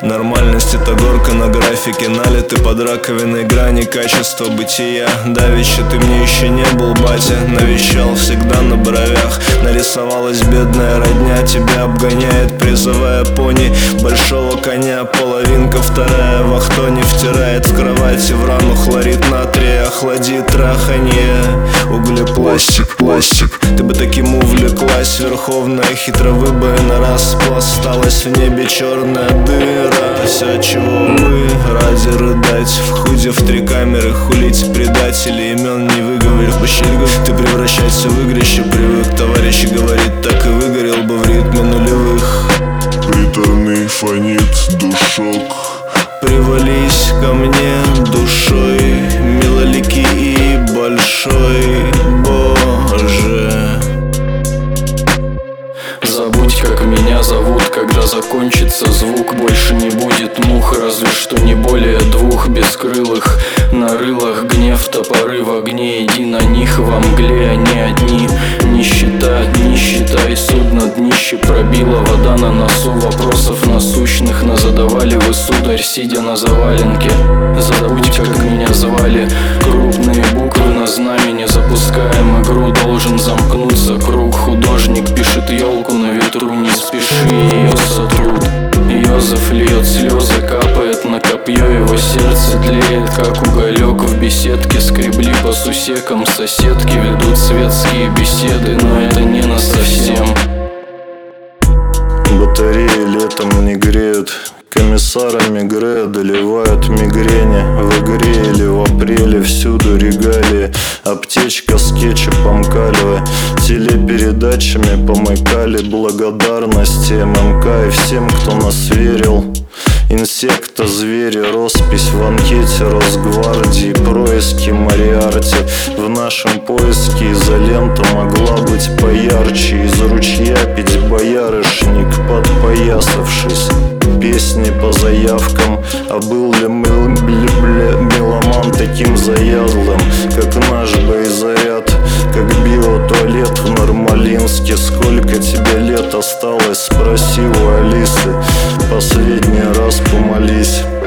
Нормальность — это горка на графике, налиты под раковиной грани качества бытия. Давеча ты мне еще не был, батя, навещал всегда на бровях. Нарисовалась бедная родня, тебя обгоняет, призывая пони большого коня. Половинка вторая в ахтоне втирает в кровати в рану хлорид натрия, охладит траханье. Углепластик, пластик, ты бы таким увлеклась. Верховная хитро выбоина распласталась в небе черная дыра. Все, чего мы ради рыдать, в худе в 3 камеры хулить предателей, имен не выговорив. Ты превращаться в игрище привык, товарищи говорит, так и выгорел бы в ритме нулевых. Приторный фонит душок. Привались ко мне душой, милоликий и большой, Боже. Забудь, как меня зовут, когда закончится звук. Больше не будет мух, разве что не более 2 бескрылых. На рылах гнев, топоры в огне, иди на них во мгле, они одни. Нищета, не считай, судно днище пробила вода на носу. Вопросов насущных назадавали вы, сударь, сидя на заваленке. Забудь, как меня звали, крупные буквы на знамени. Запускаем игру, должен замкнуться круг. Художник пишет елку на ветру, не спеши, ее сотрут. Йозеф льет слезы, капает на копье, его сердце тлеет, как уголек в беседке. Скребли по сусекам соседки, ведут светские беседы, но это не насовсем. Батареи летом не греют, комиссара Мегре одолевают мигрени. В игре или в апреле всюду регалии, аптечка с кетчупом калия. Телепередачами помыкали благодарности ММК и всем, кто нас верил. Инсекта, звери, роспись в анкете Росгвардии, происки Мориарти. В нашем поиске изолента могла быть поярче. Из ручья пить боярышник, подпоясавшись. Песни по заявкам, а был ли меломан таким заядлым, как наш боезаряд, как биотуалет в Нормалинске? Сколько тебе лет осталось, спроси у Алисы, последний раз помолись.